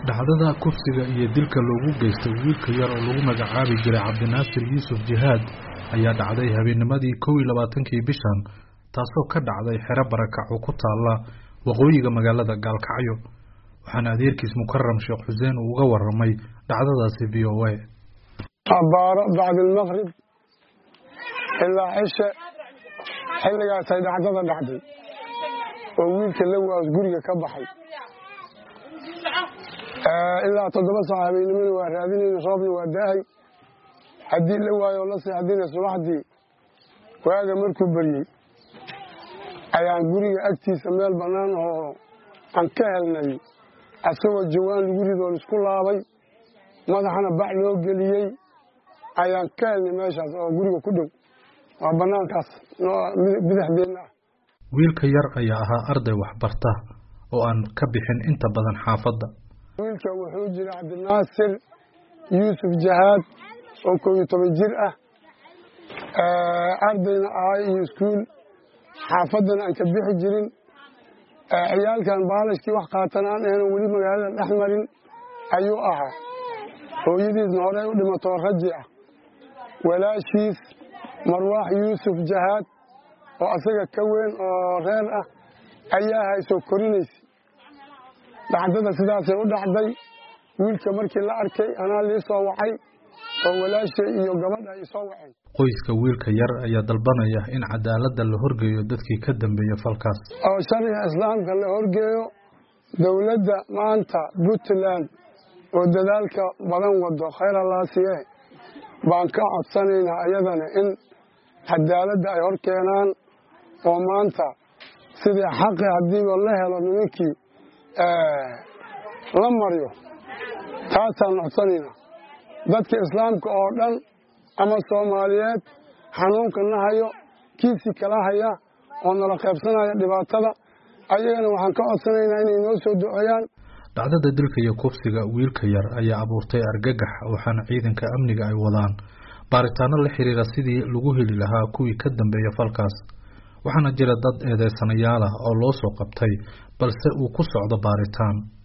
dhacdada kufsiga iyo dilka loogu geystay wiilka yar oo lagu magacaabi jiray Cabdinaasir Yuusuf Jihaad ayaa dhacday habeennimadii 22kii bishan taasoo ka dhacday xero barakac oo ku taala waqooyiga magaalada Gaalkacyo waxaana adeerkiis Mukarram Sheekh Xuseen uga waramay dhacdadaasi VOA abaaro bacd al-maghrib ilaa cisha xilligaas ay dhacdada dhacday oo wiilka la waas guriga ka baxay ilaa 7 saac habeenimo waa raadinayna roobna waa daahay hadii la waayo la seexdina subaxdii waaga markuu bariyay ayaan guriga agtiisa meel banaan oo aan ka helnay asagoo jawaan lagu rido isku laabay madaxana bac loo geliyay ayaan ka helnay meeshaas oo guriga ku dhow waa banaankaas bidixdeena wiilka yar ayaa ahaa arday wax barta oo aan ka bixin inta badan xaafadda wiilka wuxuu jiray Cabdinaasir Yuusuf Jihaad oo 12 jir ah ardayna iyo iskuul xaafadana aan ka bixi jirin ciyaalkan baalashkii wax qaatanaan ee wali magaalada dhaxmarin ayuu ahaa hooyadiisna hore u dhimato raji ah walaashiis Marwaax Yuusuf Jihaad oo asaga ka weyn oo reer ah ayaa hayso korinaysay dhacdada sidaas u dhacday wiilka markii la arkay ana la soo wacay oo walaashay iyo gabadha ay soo wacay qoyska wiilka yar ayaa dalbanaya in cadaaladda la horgeeyo dadkii ka dambeeyay falkaas oo sharciga islaamka la horgeeyo dawladda maanta Puntland oo dadaalka badan wado khayr Allah siiye baan ka codsanaynaa ayadana in cadaaladda ay hor keenaan oo maanta sidii xaq hadii la helo nimankii la mariyo taasaan codsanaynaa dadka islaamka oo dhan ama Soomaaliyeed xanuunka nahayo kiisi kala haya oo nala qaybsanaya dhibaatada ayagana waxaan ka codsanaynaa inay noo soo duceeyaan dhacdada dilka iyo kufsiga wiilka yar ayaa abuurtay argagax waxaana ciidanka amniga ay wadaan baaritaano la xiriira sidii lagu heli lahaa kuwii ka dambeeyay falkaas waxaana jira dad eedeysanayaal ah oo loo soo qabtay balse uu ku socdo baaritaan